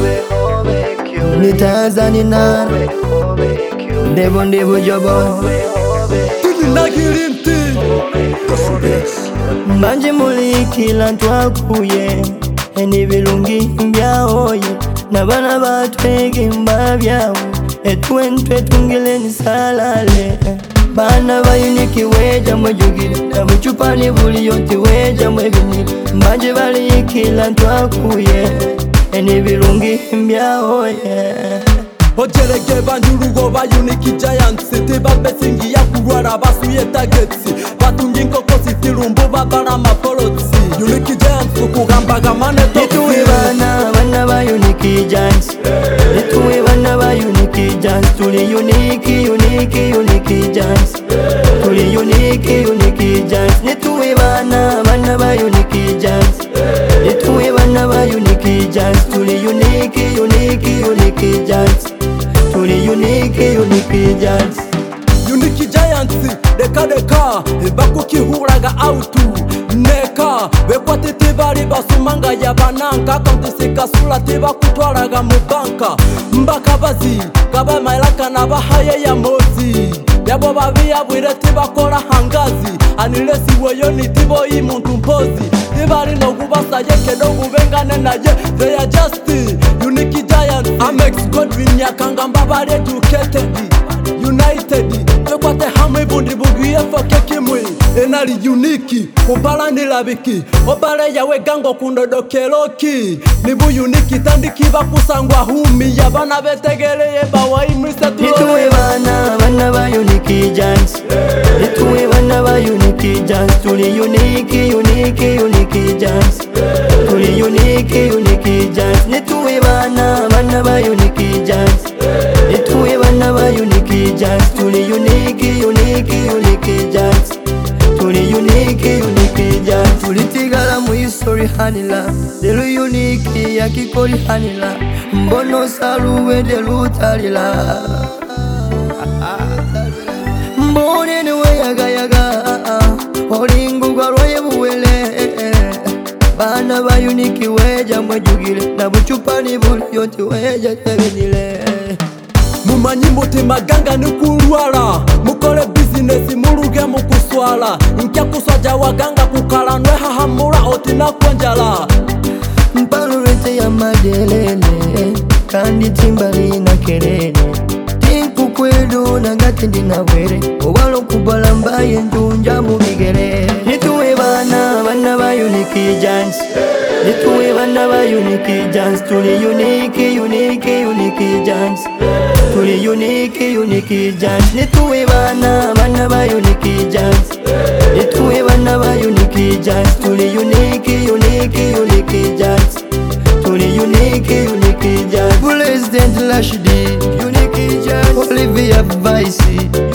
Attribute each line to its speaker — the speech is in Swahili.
Speaker 1: Ni Tanzania nana Devo jobo
Speaker 2: Nagirinti
Speaker 1: Mbanje mulikila ntwakuye N'ebirungi byawoye N'abana batwege mbabyawo Etwentwe tungile nisalale Bana bayuniki weja mwejugire Nabuchupani buli yoti weja mwebinire Mbanje balikila ntwakuye N'ebirungi byawoye
Speaker 2: Ojerege banjurugo ba Unique Giants Tiba besingi ya kurwara basuye targets Batungi nkoko sitirumbu babara mapolisi Unique Giants ukugambaga mane
Speaker 1: Nituwe bana ba Unique Giants Nituwe bana ba Unique Giants Tuli Unique Giants Tuli Unique Giants Nituwe bana ba Unique Giants Nituwe bana ba Unique Giants Tuli Unique Giants Tuli Unique Giants
Speaker 2: Unique Giants deka bakukihuraga autu neka bekwate tibari basumanga yabananka kontisika sula tiba kutwaraga mu banka mbakabazi kaba mailaka nabahaye ya mozi yabo babiyabwire tibakora hangazi anilesi weyo ni tibo imuntu mpozi tibari no kubasaye kedo kubengane naye they are just Unique Giants Amex Godwin yakanga mbabare educated United Bekwate hamwe bundi bugiye foke kimwe Enali Unique Kumpalanila biki Obale yawe gango kundodokeloki Nibu Unique tandiki bakusangwa humi Yabana betegeleye bawa imrise tulole
Speaker 1: Nituwe bana ba Unique Giants Nituwe bana ba Unique Giants Tuli Unique Giants Tuli Unique Giants Nituwe bana ba Unique Giants Nituwe bana ba Unique Giants Tuli Unique Giants Tuli Unique Giants Tulitigala mu history hanila Delu Unique yakikoli hanila Mbono saluwe delu talila Mbone niwe yaga Olingu kwa roye buwele Bana ba Unique weja mwejugile Na buchupani buli yoti weja tebenile
Speaker 2: Mumanyi muti maganga nikulwala Mukole business muluge mukuswala Nkya kuswaja waganga kukalanwe hahamura otina kwanjala
Speaker 1: Mpalurete ya madelele Kandi timbali na kelele Tinku kwedu na ngati ndinawere Owalo kubala mbaye njunja mubigere Nituwe bana ba Unique Giants Nituwe bana ba Unique Giants Tuli Unique Giants Tuli Unique Giants Nituwe bana ba Unique Giants Nituwe bana ba Unique Giants Tuli Unique Giants Tuli Unique Giants President Rashidi Unique Giants Olivia Vice